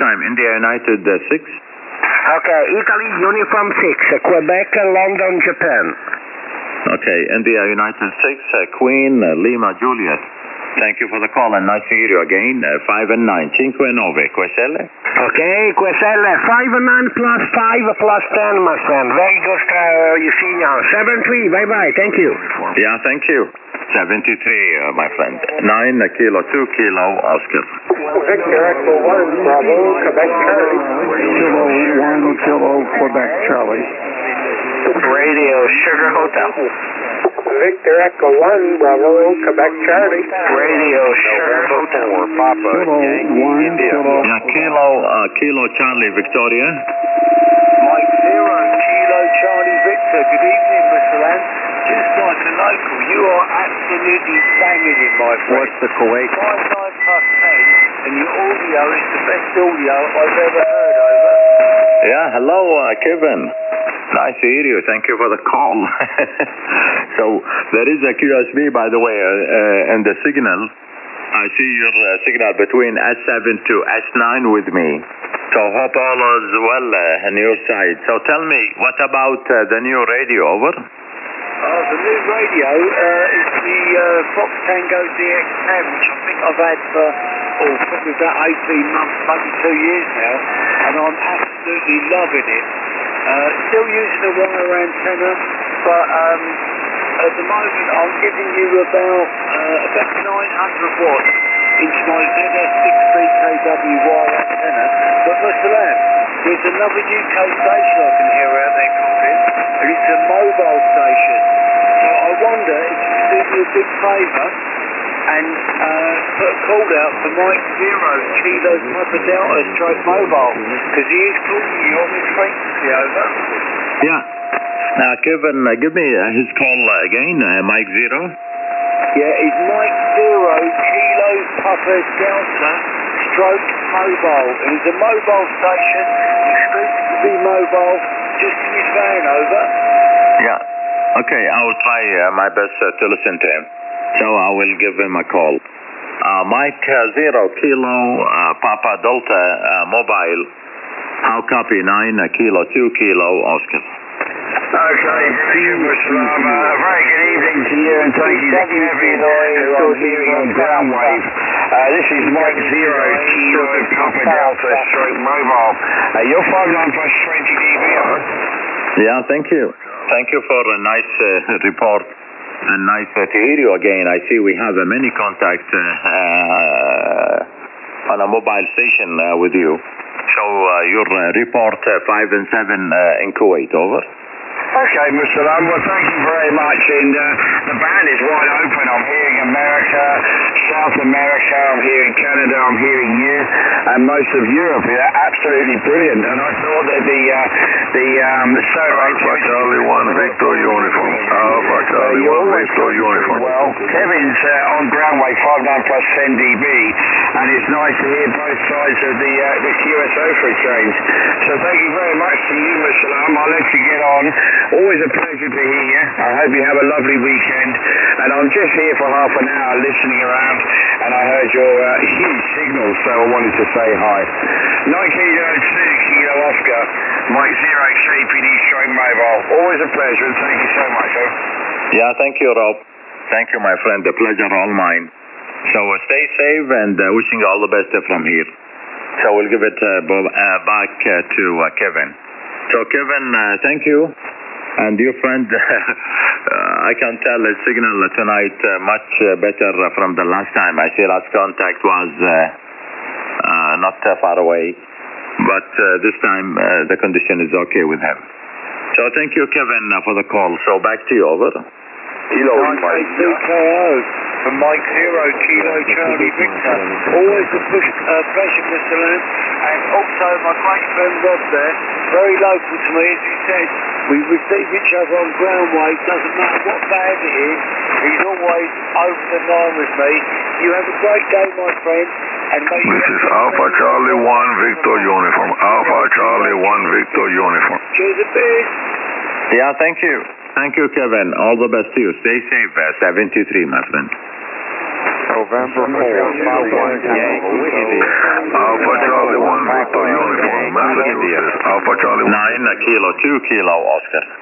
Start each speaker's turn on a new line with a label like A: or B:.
A: time. India United 6.
B: Okay, Italy Uniform 6, Quebec, London, Japan.
A: Okay, India United 6, Queen, Lima, Juliet. Thank you for the call and nice to hear you again. 5 and 9, 5 and 9, Questelle.
B: Okay, Questelle, 5 and 9 plus 5 plus 10, my friend. Very good, you see now. 7-3, bye-bye, thank you.
A: Yeah, thank you. 73, my friend. 9 kilo, 2 kilo, Oscar.
C: Victor Echo 1, Bravo, Quebec, Charlie.
D: Kilo 1, Kilo, Quebec, Charlie.
B: Radio Sugar Hotel.
C: Victor Echo 1, Bravo, Quebec, Charlie.
B: Radio Sugar Hotel.
A: Papa,
D: Kilo 1, Kilo.
A: Yeah, Kilo, Charlie, Victoria.
E: Mike 0, Kilo, Charlie, Victor. Good evening, Mr. Lamb. Just like the local, you are absolutely banging it, my friend.
A: What's the Kuwait?
E: 5 9 plus 10, and your audio is the best audio I've ever heard, over.
A: Yeah, hello, Kevin. Nice to hear you. Thank you for the call. So, there is a QSB, by the way, and the signal. I see your signal between S7 to S9 with me. So, hope all is well on your side. So, tell me, what about the new radio, over?
E: The new radio is the Fox Tango DX10, which I think I've had for probably about 18 months, maybe 2 years now, and I'm absolutely loving it. Still using a wire antenna, but at the moment I'm giving you about 900 watts into my ZS6BKW wire antenna. But Mr. Lamb, there's another UK station I can hear out there calling, and it's a mobile station. So I wonder if you could do me a big favour and put a call out for Mike 0, Kilo Papa Delta stroke mobile, because he is calling you on his frequency, over.
A: Yeah. Now, Kevin, give me his call again, Mike 0.
E: Yeah, it's Mike 0, Kilo Papa Delta stroke mobile. And it's a mobile station, exclusively mobile, just in his van, over.
A: Yeah. Okay, I will try my best to listen to him. So I will give him a call. Mike 0, Kilo, Papa Delta, mobile. How copy 9, Kilo, 2 Kilo, Oscar.
B: Okay, brilliant, Mr. Lam. A very good evening to you, and thank you to Kevin, who I'm hearing on ground wave. This is Mike 0, Kilo, Papa Delta, stroke mobile. You're 59 plus 20 dB, over.
A: Yeah, thank you. Thank you for a nice report. And nice to hear you again. I see we have many contacts on a mobile station with you. So your report 5 and 7 in Kuwait, over.
B: Okay, Mr. Lam, well, thank you very much. And the band is wide open. I'm hearing America, South America, I'm hearing Canada, I'm hearing you, and most of Europe. Yeah, absolutely brilliant. And I thought that the
D: Alpha Charlie 1 Victor Uniform. Alpha Charlie 1 Victor Uniform.
B: Well, Kevin's on ground wave 59 plus 10 dB, and it's nice to hear both sides of the QSO for a change. So thank you very much to you, Mr. Lam. I'll let you get on. Always a pleasure to hear you. I hope you have a lovely weekend. And I'm just here for half an hour listening around, and I heard your huge signal, so I wanted to say hi. 9 Kilo 2 Kilo Oscar, Mike 0 KPD stroke mobile. Always a pleasure, and thank you so much.
A: Yeah, thank you, Rob. Thank you, my friend. The pleasure all mine. So stay safe and wishing you all the best from here. So we'll give it back to Kevin. So Kevin, thank you. And your friend, I can tell the signal tonight much better from the last time. I see last contact was not far away. But this time the condition is okay with him. So thank you, Kevin, for the call. So back to you, over.
E: Kilo Mike CKO from Mike 0, Kilo Charlie Victor. Always a pleasure, Mr. Lamb. And also my great friend Rob there, very local to me, as he said. We receive each other on ground wave, doesn't matter what band it is. He's always over the line with me. You have a great day, my friend. And
D: this is Alpha Charlie 1 Victor Uniform. Alpha Charlie 1 Victor Uniform.
E: Cheers a bit.
A: Yeah, thank you. Thank you, Kevin. All the best to you. Stay safe. 73, my friend.
F: November 4, 5-1 Tango, India.
D: Alpha Charlie 1 Victor Uniform, Massachusetts. Alpha Charlie 1.
A: 9 Kilo 2 Kilo Oscar.